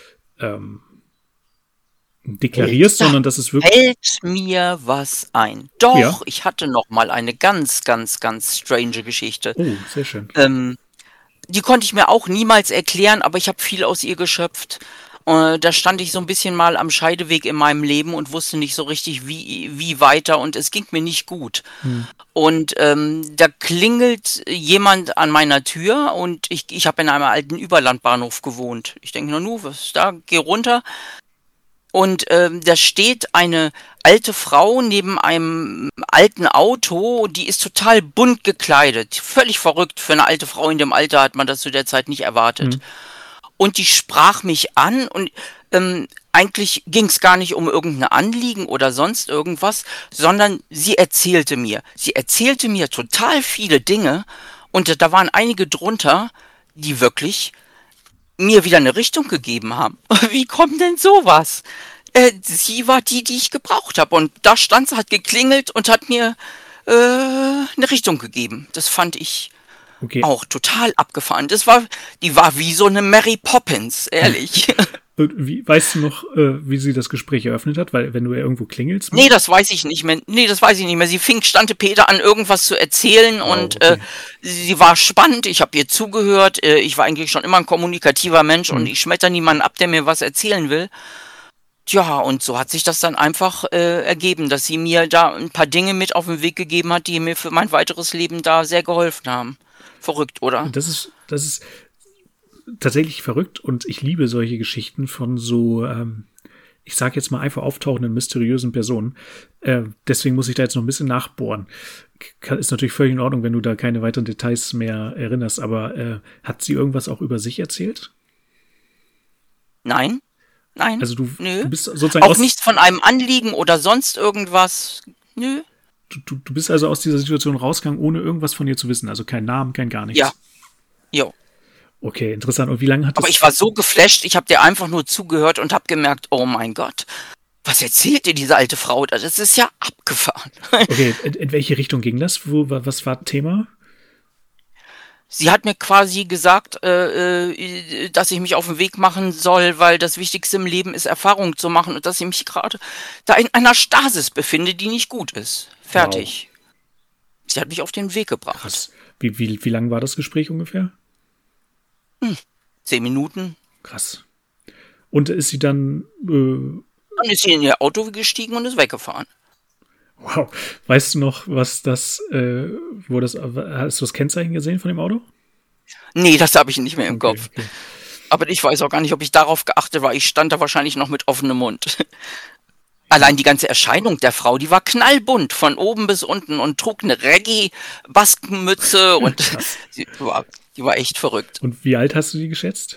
deklarierst, sondern dass es wirklich... Fällt mir was ein. Doch, ich hatte noch mal eine ganz, ganz, ganz strange Geschichte. Oh, sehr schön. Die konnte ich mir auch niemals erklären, aber ich habe viel aus ihr geschöpft. Da stand ich so ein bisschen mal am Scheideweg in meinem Leben und wusste nicht so richtig, wie weiter, und es ging mir nicht gut. Und da klingelt jemand an meiner Tür und ich habe in einem alten Überlandbahnhof gewohnt. Ich denke, was ist da? Geh runter. Und da steht eine alte Frau neben einem alten Auto, die ist total bunt gekleidet. Völlig verrückt. Für eine alte Frau in dem Alter hat man das zu der Zeit nicht erwartet. Und die sprach mich an und eigentlich ging es gar nicht um irgendein Anliegen oder sonst irgendwas, sondern sie erzählte mir total viele Dinge, und da waren einige drunter, die wirklich mir wieder eine Richtung gegeben haben. Wie kommt denn sowas? Sie war die ich gebraucht habe, und da stand sie, hat geklingelt und hat mir eine Richtung gegeben. Das fand ich auch total abgefahren. Die war wie so eine Mary Poppins, ehrlich. Weißt du noch, wie sie das Gespräch eröffnet hat? Weil wenn du ja irgendwo klingelst... Nee, das weiß ich nicht mehr. Sie fing Stante-Peter an, irgendwas zu erzählen, und sie war spannend. Ich habe ihr zugehört. Ich war eigentlich schon immer ein kommunikativer Mensch, und ich schmetter niemanden ab, der mir was erzählen will. Tja, und so hat sich das dann einfach ergeben, dass sie mir da ein paar Dinge mit auf den Weg gegeben hat, die mir für mein weiteres Leben da sehr geholfen haben. Verrückt, oder? Das ist tatsächlich verrückt, und ich liebe solche Geschichten von so, ich sag jetzt mal einfach auftauchenden, mysteriösen Personen. Deswegen muss ich da jetzt noch ein bisschen nachbohren. Ist natürlich völlig in Ordnung, wenn du da keine weiteren Details mehr erinnerst, aber hat sie irgendwas auch über sich erzählt? Nein. Also du bist sozusagen auch nichts von einem Anliegen oder sonst irgendwas. Nö. Du bist also aus dieser Situation rausgegangen, ohne irgendwas von ihr zu wissen. Also kein Namen, kein gar nichts. Ja. Jo. Okay, interessant. Und wie lange hat das... Aber ich war so geflasht, ich habe dir einfach nur zugehört und habe gemerkt, oh mein Gott, was erzählt dir diese alte Frau? Das ist ja abgefahren. Okay, in welche Richtung ging das? Was war Thema? Sie hat mir quasi gesagt, dass ich mich auf den Weg machen soll, weil das Wichtigste im Leben ist, Erfahrung zu machen, und dass ich mich gerade da in einer Stasis befinde, die nicht gut ist. Fertig. Wow. Sie hat mich auf den Weg gebracht. Krass. Wie lang war das Gespräch ungefähr? 10 Minuten. Krass. Und ist sie dann... Dann ist sie in ihr Auto gestiegen und ist weggefahren. Wow. Weißt du noch, was das, hast du das Kennzeichen gesehen von dem Auto? Nee, das habe ich nicht mehr im Kopf. Okay. Aber ich weiß auch gar nicht, ob ich darauf geachtet war. Ich stand da wahrscheinlich noch mit offenem Mund. Allein die ganze Erscheinung der Frau, die war knallbunt, von oben bis unten, und trug eine Reggae-Baskenmütze und die war echt verrückt. Und wie alt hast du die geschätzt?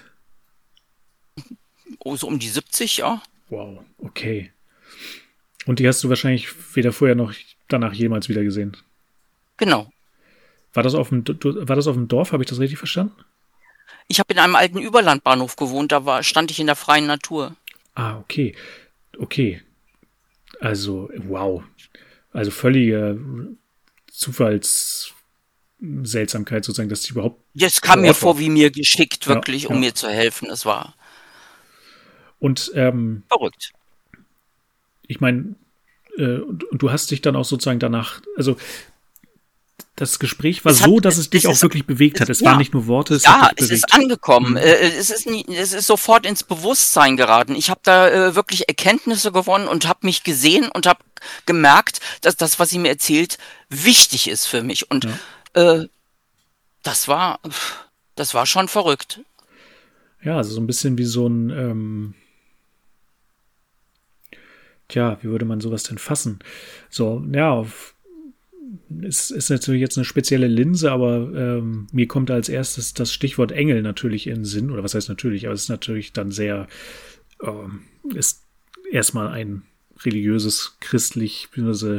Oh, so um die 70, ja. Wow, okay. Und die hast du wahrscheinlich weder vorher noch danach jemals wieder gesehen? Genau. War das auf dem Dorf? Habe ich das richtig verstanden? Ich habe in einem alten Überlandbahnhof gewohnt, stand ich in der freien Natur. Ah, okay. Okay. Also, wow. Also völlige Zufallsseltsamkeit sozusagen, dass die überhaupt... Das kam mir vor wie mir geschickt, wirklich, um mir zu helfen. Es war... Und verrückt. Ich meine, du hast dich dann auch sozusagen danach, also das Gespräch war so, dass es dich auch wirklich bewegt hat. Es waren nicht nur Worte, es hat dich bewegt. Ist angekommen. Es ist sofort ins Bewusstsein geraten. Ich habe da wirklich Erkenntnisse gewonnen und habe mich gesehen und habe gemerkt, dass das, was sie mir erzählt, wichtig ist für mich. Und Das war schon verrückt. Ja, also so ein bisschen wie so ein, wie würde man sowas denn fassen? So, ja, ist natürlich jetzt eine spezielle Linse, aber mir kommt als erstes das Stichwort Engel natürlich in den Sinn, oder was heißt natürlich, aber es ist natürlich dann sehr, ist erstmal ein religiöses, christlich, beziehungsweise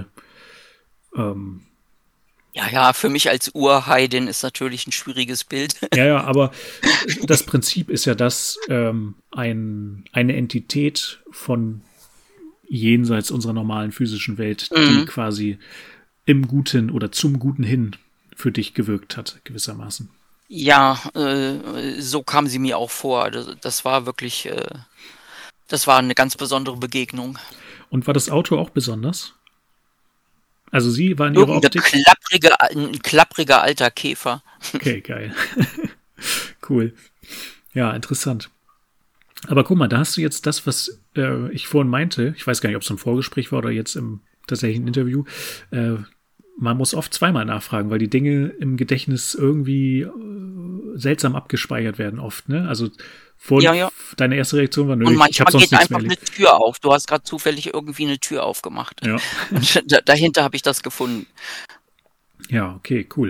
Ja, für mich als Urheidin ist natürlich ein schwieriges Bild. ja, aber das Prinzip ist ja, dass eine Entität von jenseits unserer normalen physischen Welt, die quasi im Guten oder zum Guten hin für dich gewirkt hat, gewissermaßen. Ja, so kam sie mir auch vor. Das war wirklich, das war eine ganz besondere Begegnung. Und war das Auto auch besonders? Also sie war in ihrer Optik? Ein klappriger alter Käfer. Okay, geil. Cool. Ja, interessant. Aber guck mal, da hast du jetzt das, was ich vorhin meinte. Ich weiß gar nicht, ob es ein Vorgespräch war oder jetzt im tatsächlichen Interview. Man muss oft zweimal nachfragen, weil die Dinge im Gedächtnis irgendwie seltsam abgespeichert werden oft. Ne? Also deine erste Reaktion war, nö, Und ich habe manchmal sonst geht nichts mehr einfach eine erlebt. Tür auf. Du hast gerade zufällig irgendwie eine Tür aufgemacht. Ja, Und dahinter habe ich das gefunden. ja, okay, cool.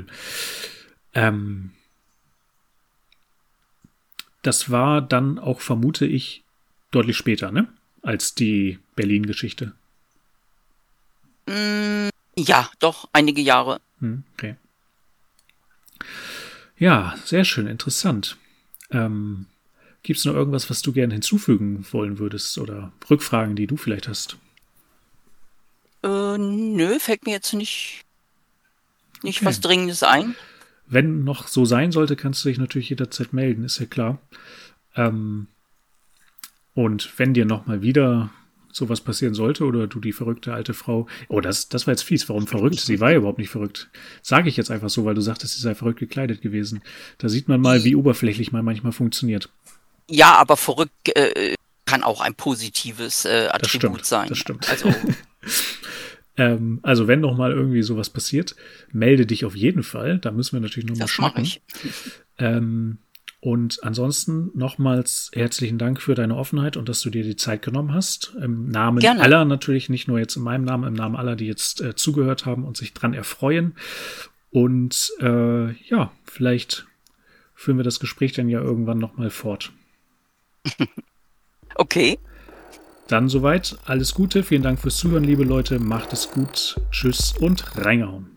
Das war dann auch, vermute ich, deutlich später, ne? Als die Berlin-Geschichte. Ja, doch, einige Jahre. Okay. Ja, sehr schön, interessant. Gibt es noch irgendwas, was du gerne hinzufügen wollen würdest oder Rückfragen, die du vielleicht hast? Nö, fällt mir jetzt nicht Okay. was Dringendes ein. Wenn noch so sein sollte, kannst du dich natürlich jederzeit melden, ist ja klar. Und wenn dir nochmal wieder sowas passieren sollte oder du die verrückte alte Frau, das war jetzt fies, warum verrückt? Sie war ja überhaupt nicht verrückt. Sage ich jetzt einfach so, weil du sagtest, sie sei verrückt gekleidet gewesen. Da sieht man mal, wie oberflächlich man manchmal funktioniert. Ja, aber verrückt kann auch ein positives Attribut sein. Das stimmt. Also, also wenn noch mal irgendwie sowas passiert, melde dich auf jeden Fall. Da müssen wir natürlich nochmal schnacken. Das mache ich. Und ansonsten nochmals herzlichen Dank für deine Offenheit und dass du dir die Zeit genommen hast. Im Namen aller natürlich, nicht nur jetzt in meinem Namen, im Namen aller, die jetzt zugehört haben und sich dran erfreuen. Und vielleicht führen wir das Gespräch dann ja irgendwann nochmal fort. Okay. Dann soweit. Alles Gute. Vielen Dank fürs Zuhören, liebe Leute. Macht es gut. Tschüss und reingehauen.